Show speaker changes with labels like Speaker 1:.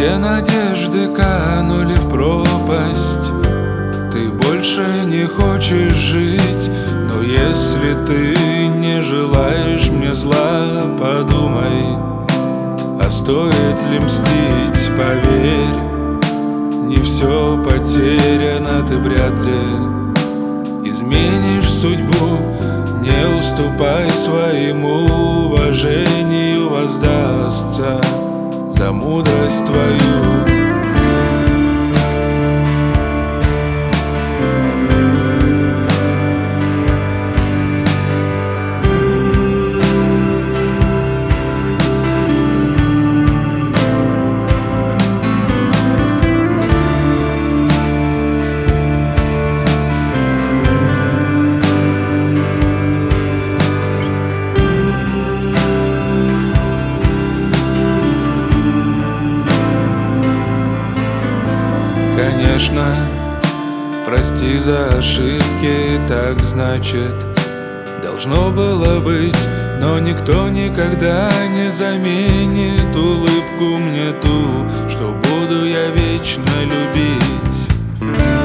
Speaker 1: все надежды канули в пропасть. Ты больше не хочешь жить, но если ты не желаешь мне зла, подумай, а стоит ли мстить, поверь, не все потеряно, ты вряд ли изменишь судьбу. Не уступай своему уважению, воздастся за мудрость твою. Конечно, прости за ошибки, так значит должно было быть. Но никто никогда не заменит улыбку мне ту, что буду я вечно любить.